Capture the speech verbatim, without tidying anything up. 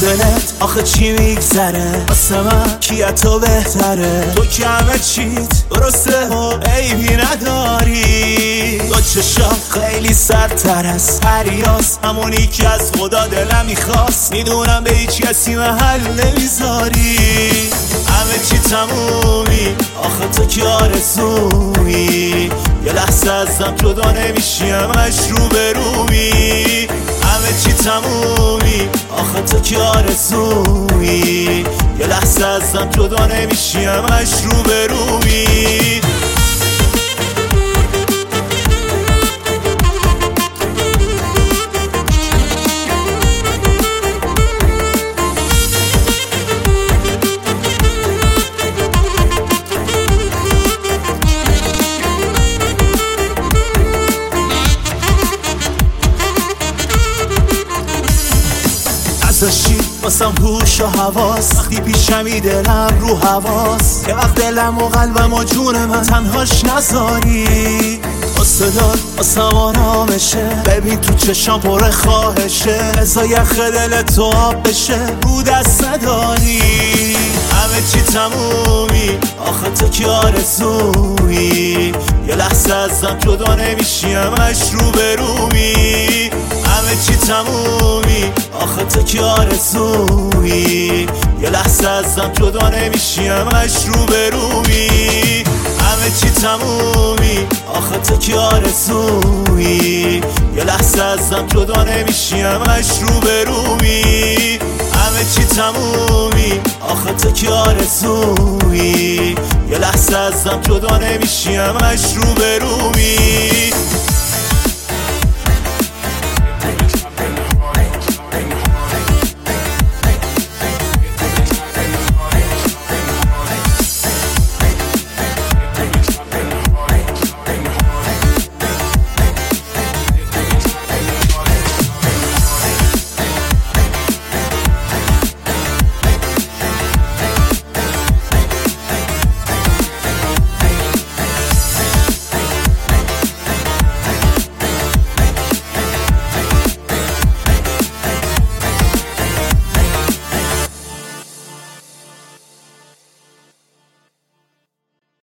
دلت آخه چی میگذره؟ واسه من کیه تو بهتره؟ تو که همه چیت درسته و عیبی نداری. تو چشات خیلی سرتر از پریاس، همونی که از خدا دلم میخواست. میدونم به هیچ کسی محل نمیذاری، همه چی تمومی آخه تو که آرزویی. یه لحظه ازم جدا نمیشی، همش رو به رومی. همه چی تمومی آخه تو که آرزویی. یه لحظه ازم جدا نمیشی، همش رو به رومی. ازشی واسم هوش و حواس، وقتی پیشمی دلم رو حواس. یه وقت دلم و قلبم و جون من تنهاش نذاری. صدات واسم آرامشه، ببین تو چشام پر خواهشه. ازا یخ دل تو آب بشه، رو دست نداری. همه چی تمومی آخه تو که آرزویی. یه لحظه ازم جدا نمیشی، همش رو به رومی. همه چی تمومی آخه تو که آرزویی. یه لحظه ازم جدا نمیشی، همش رو به رومی. همه چی تمومی آخه تو که آرزویی. یه لحظه ازم جدا نمیشی، همش رو به رومی. همه چی تمومی آخه تو که آرزویی. یه لحظه ازم جدا نمیشی، همش رو به رومی.